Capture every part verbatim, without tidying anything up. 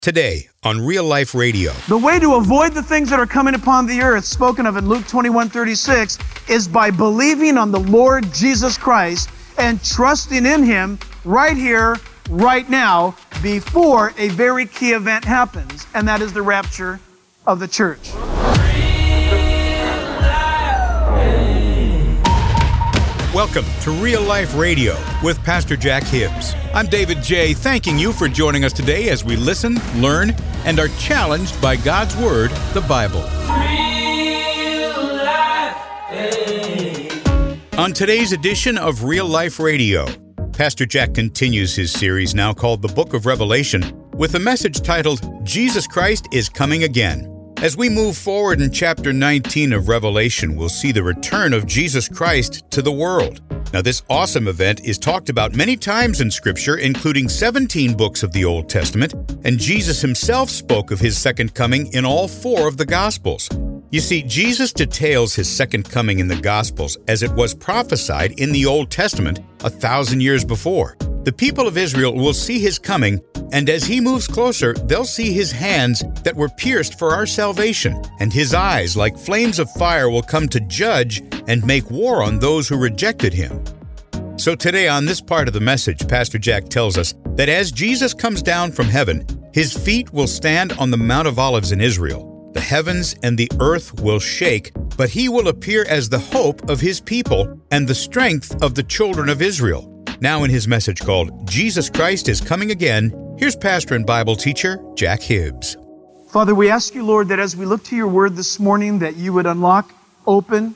Today on Real Life Radio. The way to avoid the things that are coming upon the earth, spoken of in Luke twenty-one thirty-six, is by believing on the Lord Jesus Christ and trusting in Him right here, right now, before a very key event happens, and that is the rapture of the church. Welcome to Real Life Radio with Pastor Jack Hibbs. I'm David J., thanking you for joining us today as we listen, learn, and are challenged by God's Word, the Bible. Real Life. Hey. On today's edition of Real Life Radio, Pastor Jack continues his series now called The Book of Revelation with a message titled, Jesus Christ is Coming Again. As we move forward in chapter nineteen of Revelation, we'll see the return of Jesus Christ to the world. Now, this awesome event is talked about many times in Scripture, including seventeen books of the Old Testament, and Jesus himself spoke of his second coming in all four of the Gospels. You see, Jesus details his second coming in the Gospels as it was prophesied in the Old Testament a thousand years before. The people of Israel will see his coming, and as he moves closer, they'll see his hands that were pierced for our salvation, and his eyes, like flames of fire, will come to judge and make war on those who rejected him. So today on this part of the message, Pastor Jack tells us that as Jesus comes down from heaven, his feet will stand on the Mount of Olives in Israel. The heavens and the earth will shake, but he will appear as the hope of his people and the strength of the children of Israel. Now in his message called, Jesus Christ is Coming Again, here's pastor and Bible teacher, Jack Hibbs. Father, we ask you, Lord, that as we look to your word this morning, that you would unlock, open,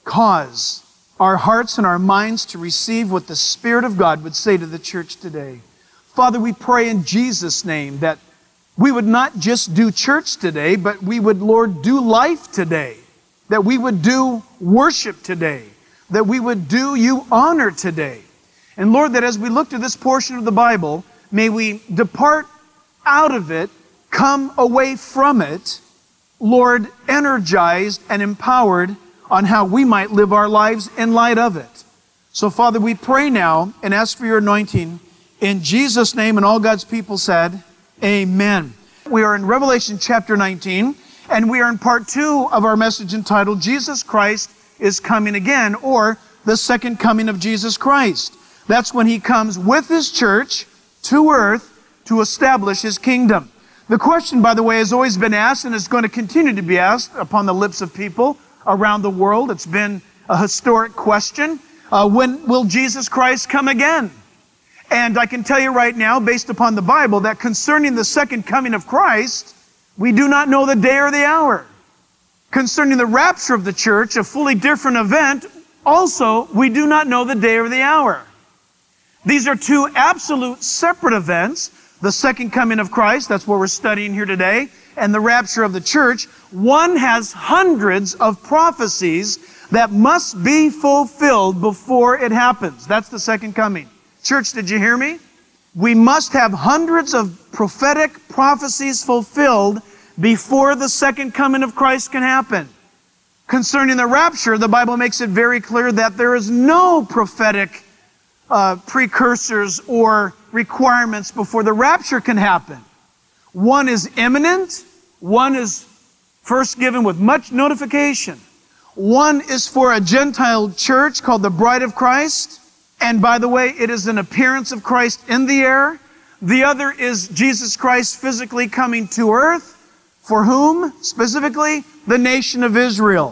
cause our hearts and our minds to receive what the Spirit of God would say to the church today. Father, we pray in Jesus' name that we would not just do church today, but we would, Lord, do life today, that we would do worship today, that we would do you honor today. And Lord, that as we look to this portion of the Bible, may we depart out of it, come away from it, Lord, energized and empowered on how we might live our lives in light of it. So Father, we pray now and ask for your anointing in Jesus' name, and all God's people said, amen. We are in Revelation chapter nineteen, and we are in part two of our message entitled, Jesus Christ is Coming Again, or the second coming of Jesus Christ. That's when he comes with his church to earth to establish his kingdom. The question, by the way, has always been asked and is going to continue to be asked upon the lips of people around the world. It's been a historic question. Uh, when will Jesus Christ come again? And I can tell you right now, based upon the Bible, that concerning the second coming of Christ, we do not know the day or the hour. Concerning the rapture of the church, a fully different event, also, we do not know the day or the hour. These are two absolute separate events. The second coming of Christ, that's what we're studying here today, and the rapture of the church. One has hundreds of prophecies that must be fulfilled before it happens. That's the second coming. Church, did you hear me? We must have hundreds of prophetic prophecies fulfilled before the second coming of Christ can happen. Concerning the rapture, the Bible makes it very clear that there is no prophetic Uh, precursors or requirements before the rapture can happen. One is imminent. One is first given with much notification. One is for a Gentile church called the Bride of Christ. And by the way, it is an appearance of Christ in the air. The other is Jesus Christ physically coming to earth. For whom? Specifically, the nation of Israel.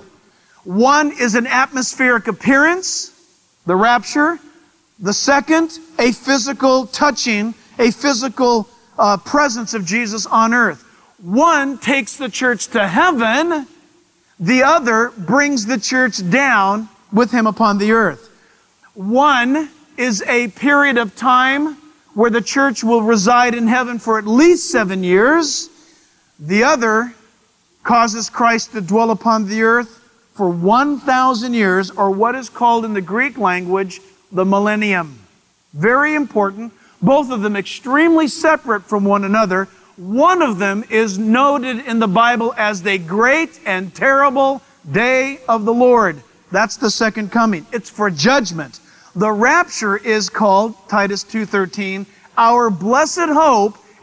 One is an atmospheric appearance, the rapture. The second, a physical touching, a physical uh, presence of Jesus on earth. One takes the church to heaven. The other brings the church down with him upon the earth. One is a period of time where the church will reside in heaven for at least seven years. The other causes Christ to dwell upon the earth for one thousand years, or what is called in the Greek language, the millennium. Very important. Both of them extremely separate from one another. One of them is noted in the Bible as the great and terrible day of the Lord. That's the second coming. It's for judgment. The rapture is called, Titus two thirteen, our blessed hope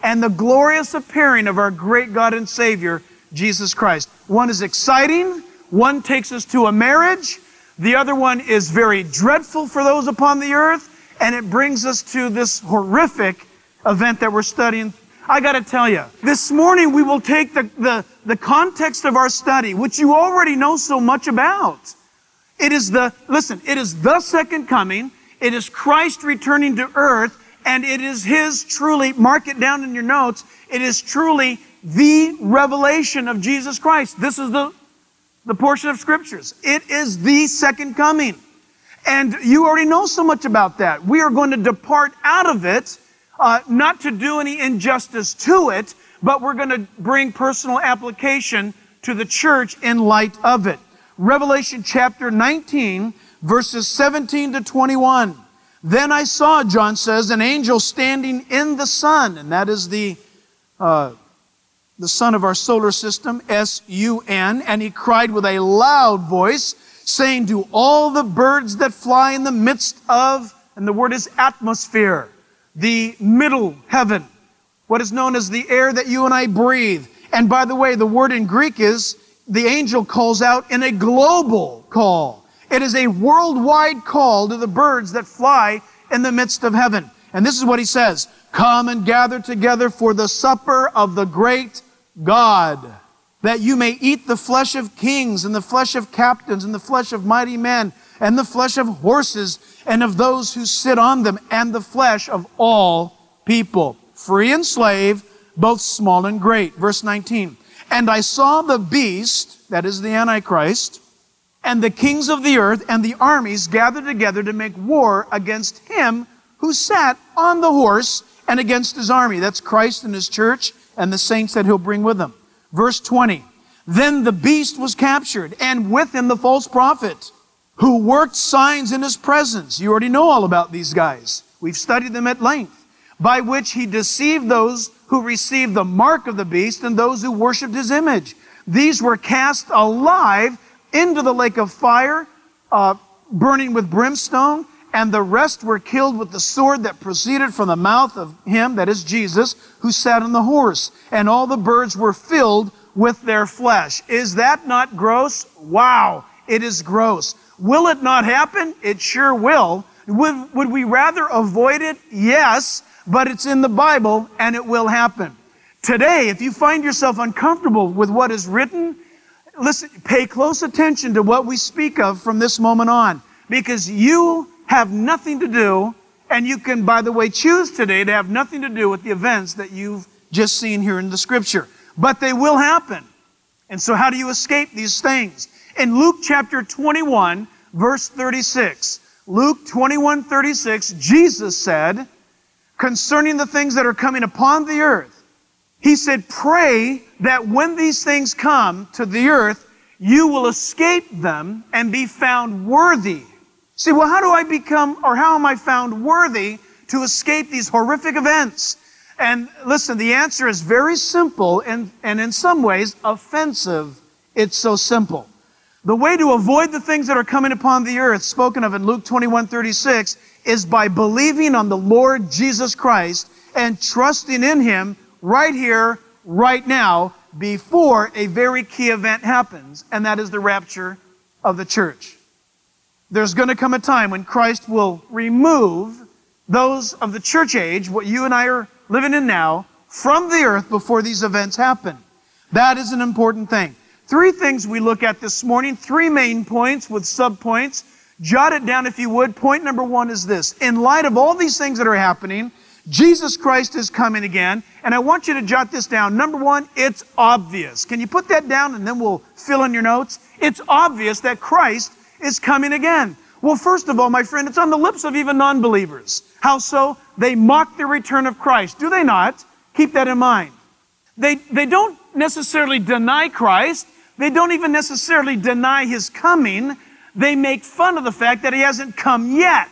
and the glorious appearing of our great God and Savior, Jesus Christ. One is exciting. One takes us to a marriage. The other one is very dreadful for those upon the earth. And it brings us to this horrific event that we're studying. I got to tell you, this morning we will take the, the, the context of our study, which you already know so much about. It is the, listen, it is the second coming. It is Christ returning to earth. And it is His truly, mark it down in your notes, it is truly the revelation of Jesus Christ. This is the, the portion of Scriptures. It is the second coming. And you already know so much about that. We are going to depart out of it, uh, not to do any injustice to it, but we're going to bring personal application to the church in light of it. Revelation chapter nineteen, verses seventeen to twenty-one. Then I saw, John says, an angel standing in the sun, and that is the uh, the sun of our solar system, S U N, and he cried with a loud voice, saying to all the birds that fly in the midst of, and the word is atmosphere, the middle heaven, what is known as the air that you and I breathe. And by the way, the word in Greek is, the angel calls out in a global call. It is a worldwide call to the birds that fly in the midst of heaven. And this is what he says, come and gather together for the supper of the great God, that you may eat the flesh of kings and the flesh of captains and the flesh of mighty men and the flesh of horses and of those who sit on them and the flesh of all people, free and slave, both small and great. Verse nineteen, and I saw the beast, that is the Antichrist, and the kings of the earth and the armies gathered together to make war against him who sat on the horse and against his army. That's Christ and His church and the saints that He'll bring with Him. Verse twenty, then the beast was captured, and with him the false prophet, who worked signs in his presence. You already know all about these guys. We've studied them at length. By which he deceived those who received the mark of the beast and those who worshipped his image. These were cast alive into the lake of fire, uh, burning with brimstone, and the rest were killed with the sword that proceeded from the mouth of him, that is Jesus, who sat on the horse. And all the birds were filled with their flesh. Is that not gross? Wow, it is gross. Will it not happen? It sure will. Would, would we rather avoid it? Yes, but it's in the Bible and it will happen. Today, if you find yourself uncomfortable with what is written, listen, pay close attention to what we speak of from this moment on, because you have nothing to do, and you can, by the way, choose today to have nothing to do with the events that you've just seen here in the Scripture. But they will happen. And so how do you escape these things? In Luke chapter twenty-one, verse thirty-six, Luke twenty-one, thirty-six, Jesus said, concerning the things that are coming upon the earth, He said, pray that when these things come to the earth, you will escape them and be found worthy. See, well, how do I become, or how am I found worthy to escape these horrific events? And listen, the answer is very simple and, and in some ways offensive. It's so simple. The way to avoid the things that are coming upon the earth, spoken of in Luke twenty-one, thirty-six, is by believing on the Lord Jesus Christ and trusting in Him right here, right now, before a very key event happens, and that is the rapture of the church. There's going to come a time when Christ will remove those of the church age, what you and I are living in now, from the earth before these events happen. That is an important thing. Three things we look at this morning, three main points with sub-points. Jot it down if you would. Point number one is this. In light of all these things that are happening, Jesus Christ is coming again. And I want you to jot this down. Number one, it's obvious. Can you put that down and then we'll fill in your notes? It's obvious that Christ is coming again. Well, first of all, my friend, it's on the lips of even non-believers. How so? They mock the return of Christ. Do they not? Keep that in mind. They, they don't necessarily deny Christ. They don't even necessarily deny His coming. They make fun of the fact that He hasn't come yet.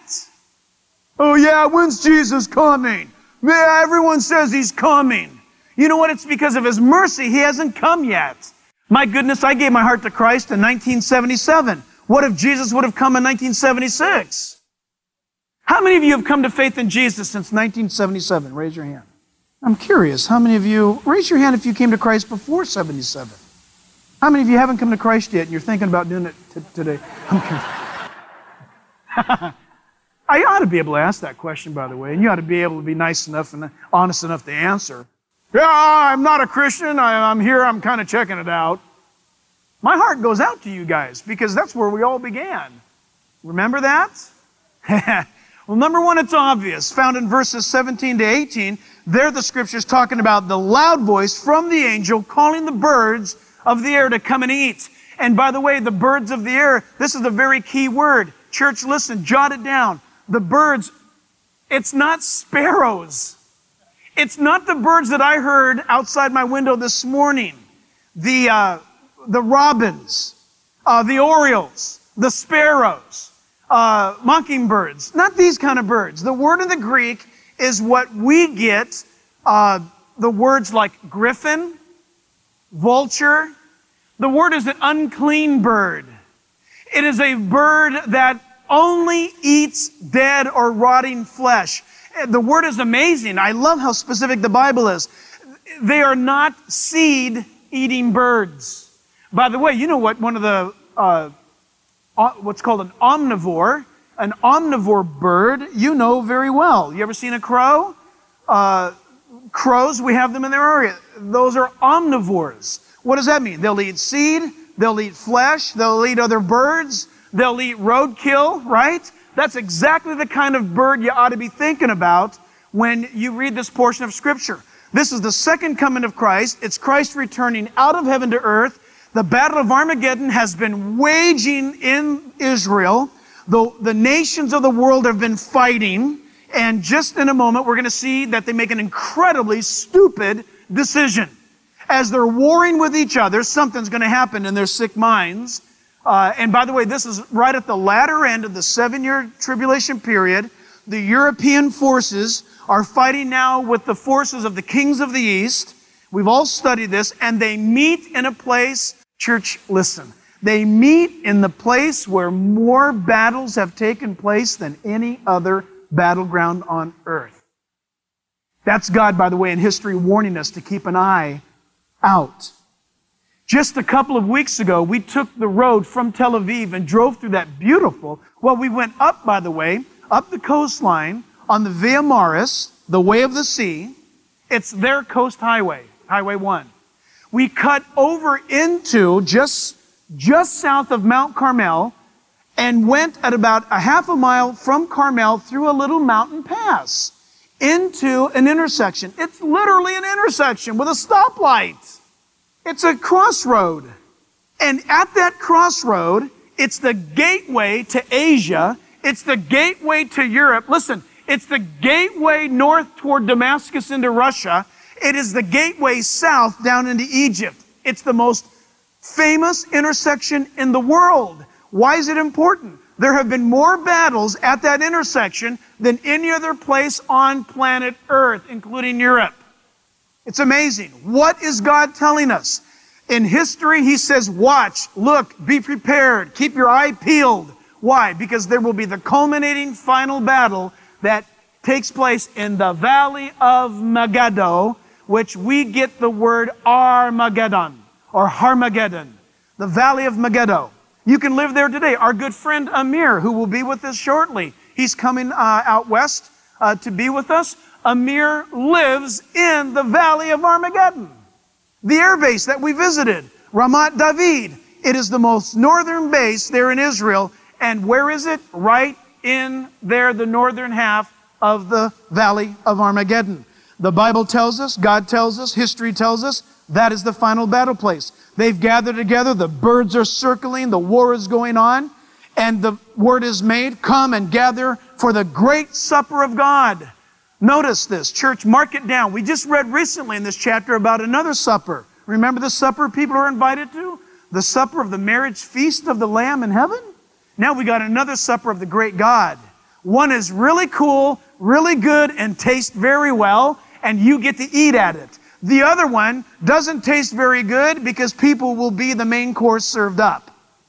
Oh yeah, when's Jesus coming? Yeah, everyone says He's coming. You know what? It's because of His mercy He hasn't come yet. My goodness, I gave my heart to Christ in nineteen seventy-seven. What if Jesus would have come in nineteen seventy-six? How many of you have come to faith in Jesus since nineteen seventy-seven? Raise your hand. I'm curious, how many of you, raise your hand if you came to Christ before seventy-seven. How many of you haven't come to Christ yet and you're thinking about doing it t- today? I'm kidding. I ought to be able to ask that question, by the way, and you ought to be able to be nice enough and honest enough to answer. Yeah, I'm not a Christian. I, I'm here. I'm kind of checking it out. My heart goes out to you guys because that's where we all began. Remember that? Well, number one, it's obvious. Found in verses seventeen to eighteen, there the Scripture's talking about the loud voice from the angel calling the birds of the air to come and eat. And by the way, the birds of the air, this is a very key word. Church, listen, jot it down. The birds, it's not sparrows. It's not the birds that I heard outside my window this morning. The, uh, the robins, uh, the orioles, the sparrows, uh, mockingbirds. Not these kind of birds. The word in the Greek is what we get, uh, the words like griffin, vulture. The word is an unclean bird. It is a bird that only eats dead or rotting flesh. The word is amazing. I love how specific the Bible is. They are not seed-eating birds. By the way, you know what one of the, uh, what's called an omnivore, an omnivore bird, you know very well. You ever seen a crow? Uh, crows, we have them in their area. Those are omnivores. What does that mean? They'll eat seed, they'll eat flesh, they'll eat other birds, they'll eat roadkill, right? That's exactly the kind of bird you ought to be thinking about when you read this portion of Scripture. This is the second coming of Christ. It's Christ returning out of heaven to earth. The battle of Armageddon has been waging in Israel. The, the nations of the world have been fighting. And just in a moment, we're going to see that they make an incredibly stupid decision. As they're warring with each other, something's going to happen in their sick minds. Uh, and by the way, this is right at the latter end of the seven-year tribulation period. The European forces are fighting now with the forces of the kings of the East. We've all studied this, and they meet in a place, church, listen, they meet in the place where more battles have taken place than any other battleground on earth. That's God, by the way, in history warning us to keep an eye out. Just a couple of weeks ago, we took the road from Tel Aviv and drove through that beautiful, well, we went up, by the way, up the coastline on the Via Maris, the way of the sea. It's their coast highway, Highway one. We cut over into just, just south of Mount Carmel and went at about a half a mile from Carmel through a little mountain pass into an intersection. It's literally an intersection with a stoplight. It's a crossroad. And at that crossroad, it's the gateway to Asia. It's the gateway to Europe. Listen, it's the gateway north toward Damascus into Russia. It is the gateway south down into Egypt. It's the most famous intersection in the world. Why is it important? There have been more battles at that intersection than any other place on planet Earth, including Europe. It's amazing. What is God telling us? In history, He says, watch, look, be prepared, keep your eye peeled. Why? Because there will be the culminating final battle that takes place in the Valley of Megiddo, which we get the word Armageddon or Harmageddon, the Valley of Megiddo. You can live there today. Our good friend Amir, who will be with us shortly, he's coming uh, out west uh, to be with us. Amir lives in the Valley of Armageddon. The air base that we visited, Ramat David. It is the most northern base there in Israel. And where is it? Right in there, the northern half of the Valley of Armageddon. The Bible tells us, God tells us, history tells us, that is the final battle place. They've gathered together, the birds are circling, the war is going on, and the word is made, come and gather for the great supper of God. Notice this, church, mark it down. We just read recently in this chapter about another supper. Remember the supper people are invited to? The supper of the marriage feast of the Lamb in heaven? Now we got another supper of the great God. One is really cool, really good, and tastes very well, and you get to eat at it. The other one doesn't taste very good because people will be the main course served up.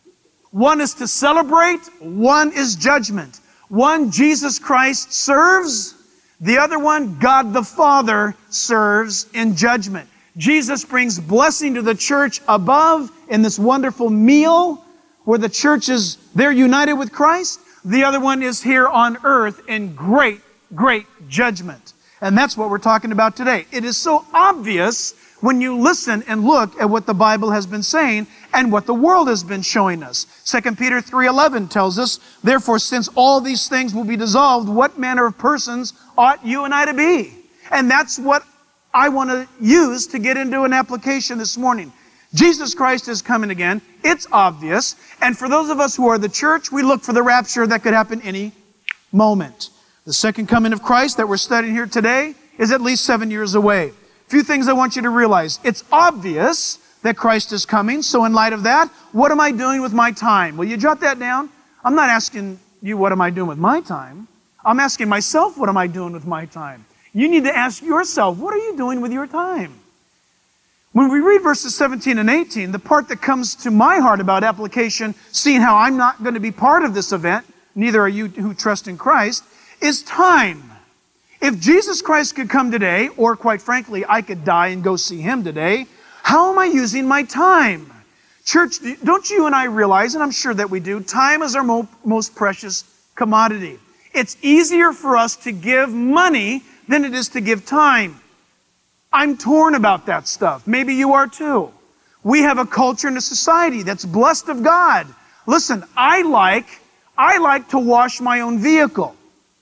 One is to celebrate, one is judgment. One Jesus Christ serves, The other one, God the Father serves in judgment. Jesus brings blessing to the church above in this wonderful meal where the church is, they're united with Christ. The other one is here on earth in great, great judgment. And that's what we're talking about today. It is so obvious when you listen and look at what the Bible has been saying and what the world has been showing us. Second Peter three eleven tells us, therefore, since all these things will be dissolved, what manner of persons ought you and I to be? And that's what I want to use to get into an application this morning. Jesus Christ is coming again. It's obvious. And for those of us who are the church, we look for the rapture that could happen any moment. The second coming of Christ that we're studying here today is at least seven years away. A few things I want you to realize. It's obvious that Christ is coming. So in light of that, what am I doing with my time? Will you jot that down? I'm not asking you, what am I doing with my time? I'm asking myself, what am I doing with my time? You need to ask yourself, what are you doing with your time? When we read verses seventeen and eighteen, the part that comes to my heart about application, seeing how I'm not going to be part of this event, neither are you who trust in Christ, is time. If Jesus Christ could come today, or quite frankly, I could die and go see Him today, how am I using my time? Church, don't you and I realize, and I'm sure that we do, time is our mo- most precious commodity. It's easier for us to give money than it is to give time. I'm torn about that stuff. Maybe you are too. We have a culture and a society that's blessed of God. Listen, I like, I like to wash my own vehicle.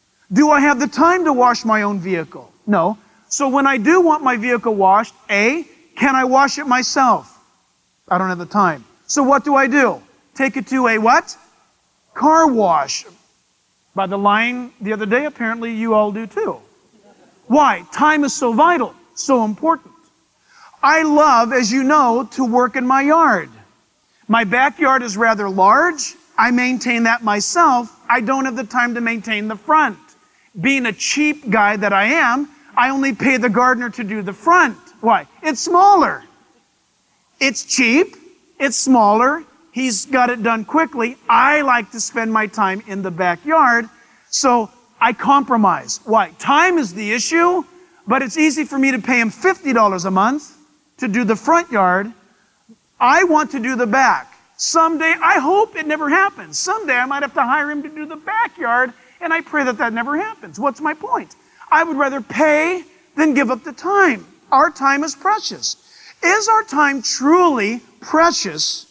Do I have the time to wash my own vehicle? No. So when I do want my vehicle washed, A, can I wash it myself? I don't have the time. So what do I do? Take it to a what? Car wash. By the line the other day, apparently you all do too. Why? Time is so vital, so important. I love, as you know, to work in my yard. My backyard is rather large. I maintain that myself. I don't have the time to maintain the front. Being a cheap guy that I am, I only pay the gardener to do the front. Why? It's smaller. It's cheap. It's smaller. He's got it done quickly. I like to spend my time in the backyard. So I compromise. Why? Time is the issue, but it's easy for me to pay him fifty dollars a month to do the front yard. I want to do the back. Someday, I hope it never happens. Someday I might have to hire him to do the backyard, and I pray that that never happens. What's my point? I would rather pay than give up the time. Our time is precious. Is our time truly precious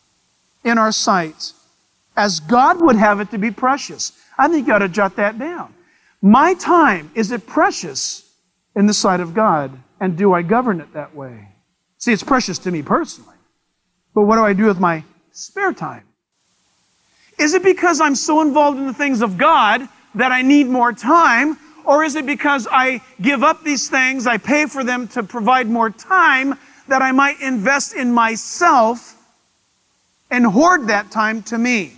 in our sight, as God would have it to be precious? I think you ought to jot that down. My time, is it precious in the sight of God? And do I govern it that way? See, it's precious to me personally. But what do I do with my spare time? Is it because I'm so involved in the things of God that I need more time? Or is it because I give up these things, I pay for them to provide more time, that I might invest in myself and hoard that time to me?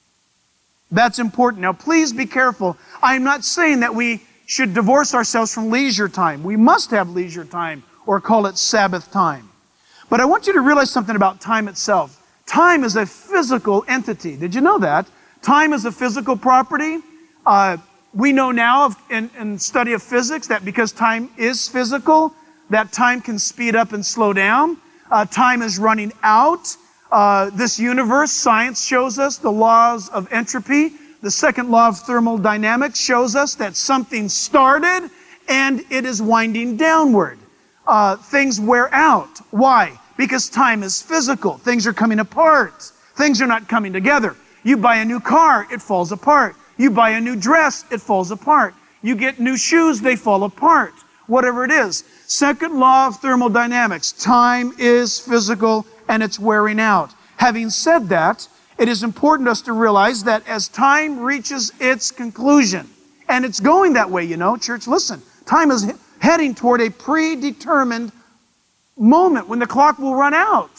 That's important. Now, please be careful. I'm not saying that we should divorce ourselves from leisure time. We must have leisure time, or call it Sabbath time. But I want you to realize something about time itself. Time is a physical entity. Did you know that? Time is a physical property. Uh, we know now of, in, in study of physics that because time is physical, that time can speed up and slow down. Uh, time is running out. Uh, this universe, science shows us the laws of entropy. The second law of thermodynamics shows us that something started and it is winding downward. Uh, things wear out. Why? Because time is physical. Things are coming apart. Things are not coming together. You buy a new car, it falls apart. You buy a new dress, it falls apart. You get new shoes, they fall apart. Whatever it is. Second law of thermodynamics. Time is physical and it's wearing out. Having said that, it is important to us to realize that as time reaches its conclusion, and it's going that way, you know, church, listen, time is heading toward a predetermined moment when the clock will run out.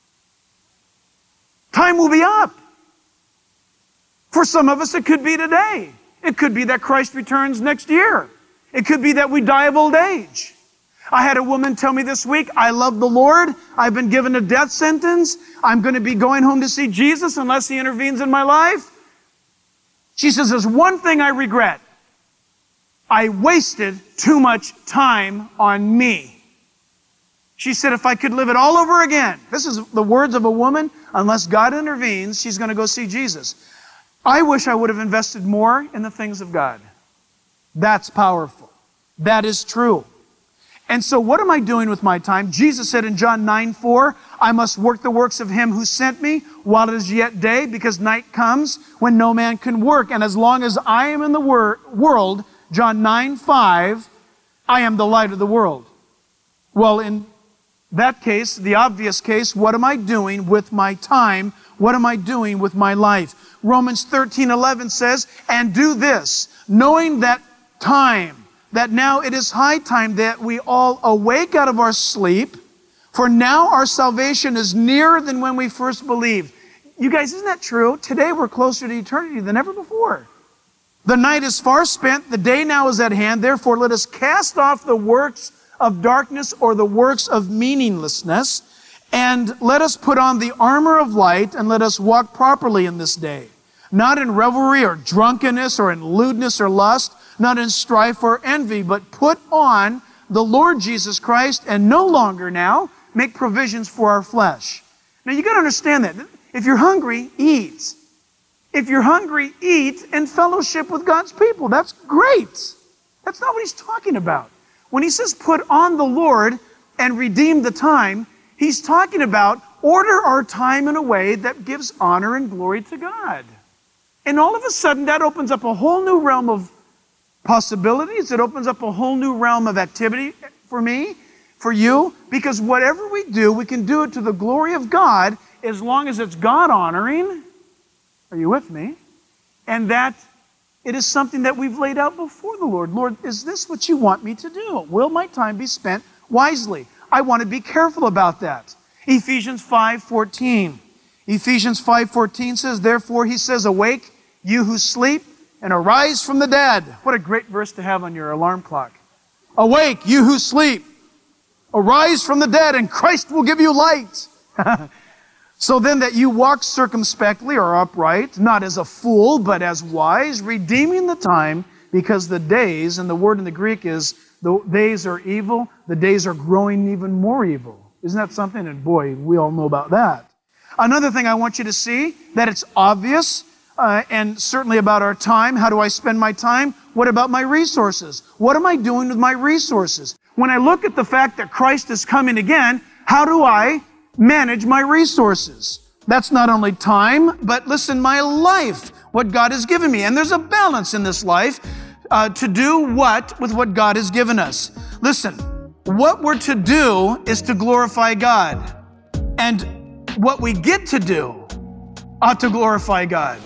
Time will be up. For some of us, it could be today. It could be that Christ returns next year. It could be that we die of old age. I had a woman tell me this week, I love the Lord. I've been given a death sentence. I'm going to be going home to see Jesus unless He intervenes in my life. She says, there's one thing I regret. I wasted too much time on me. She said, if I could live it all over again, this is the words of a woman, unless God intervenes, she's going to go see Jesus. I wish I would have invested more in the things of God. That's powerful. That is true. And so what am I doing with my time? Jesus said in John nine four, I must work the works of him who sent me while it is yet day, because night comes when no man can work. And as long as I am in the wor- world, John nine five, I am the light of the world. Well, in that case, the obvious case, what am I doing with my time? What am I doing with my life? Romans thirteen eleven says, and do this, knowing that time, that now it is high time that we all awake out of our sleep, for now our salvation is nearer than when we first believed. You guys, isn't that true? Today we're closer to eternity than ever before. The night is far spent, the day now is at hand, therefore let us cast off the works of darkness or the works of meaninglessness, and let us put on the armor of light, and let us walk properly in this day, not in revelry or drunkenness or in lewdness or lust, not in strife or envy, but put on the Lord Jesus Christ, and no longer now make provisions for our flesh. Now you got to understand that. If you're hungry, eat. If you're hungry, eat and fellowship with God's people. That's great. That's not what he's talking about. When he says put on the Lord and redeem the time, he's talking about order our time in a way that gives honor and glory to God. And all of a sudden, that opens up a whole new realm of possibilities. It opens up a whole new realm of activity for me, for you, because whatever we do, we can do it to the glory of God as long as it's God-honoring. Are you with me? And that it is something that we've laid out before the Lord. Lord, is this what you want me to do? Will my time be spent wisely? I want to be careful about that. Ephesians five fourteen. Ephesians five fourteen says, therefore, he says, awake, you who sleep, and arise from the dead. What a great verse to have on your alarm clock. Awake, you who sleep. Arise from the dead, and Christ will give you light. So then that you walk circumspectly or upright, not as a fool, but as wise, redeeming the time, because the days, and the word in the Greek is, the days are evil, the days are growing even more evil. Isn't that something? And boy, we all know about that. Another thing I want you to see, that it's obvious, uh, and certainly about our time. How do I spend my time? What about my resources? What am I doing with my resources? When I look at the fact that Christ is coming again, how do I manage my resources? That's not only time, but listen, my life, what God has given me. And there's a balance in this life uh, to do what with what God has given us. Listen, what we're to do is to glorify God. And what we get to do ought to glorify God.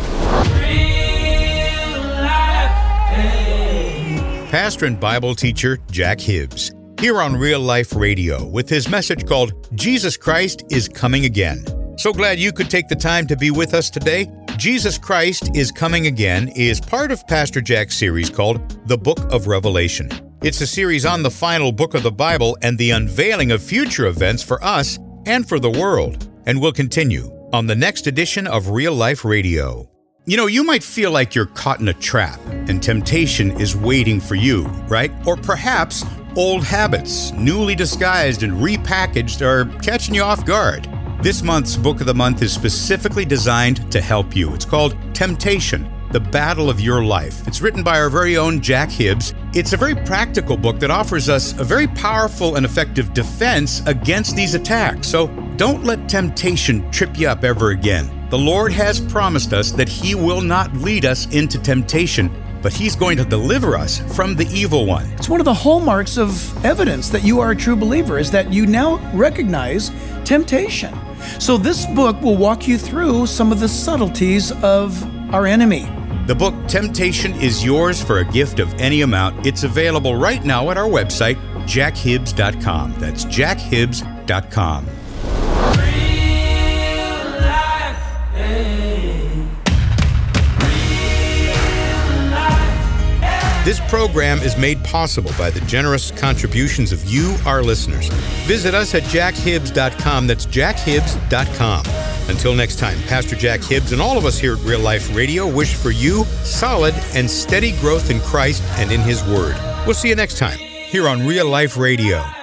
Pastor and Bible teacher Jack Hibbs, here on Real Life Radio with his message called Jesus Christ is Coming Again. So glad you could take the time to be with us today. Jesus Christ is Coming Again is part of Pastor Jack's series called The Book of Revelation. It's a series on the final book of the Bible and the unveiling of future events for us and for the world. And we'll continue on the next edition of Real Life Radio. You know, you might feel like you're caught in a trap and temptation is waiting for you, right? Or perhaps old habits, newly disguised and repackaged, are catching you off guard. This month's Book of the Month is specifically designed to help you. It's called Temptation, The Battle of Your Life. It's written by our very own Jack Hibbs. It's a very practical book that offers us a very powerful and effective defense against these attacks. So don't let temptation trip you up ever again. The Lord has promised us that He will not lead us into temptation, but He's going to deliver us from the evil one. It's one of the hallmarks of evidence that you are a true believer is that you now recognize temptation. So this book will walk you through some of the subtleties of our enemy. The book Temptation is Yours for a Gift of Any Amount. It's available right now at our website, jack hibbs dot com. That's jack hibbs dot com. This program is made possible by the generous contributions of you, our listeners. Visit us at jack hibbs dot com. That's jack hibbs dot com. Until next time, Pastor Jack Hibbs and all of us here at Real Life Radio wish for you solid and steady growth in Christ and in His Word. We'll see you next time here on Real Life Radio.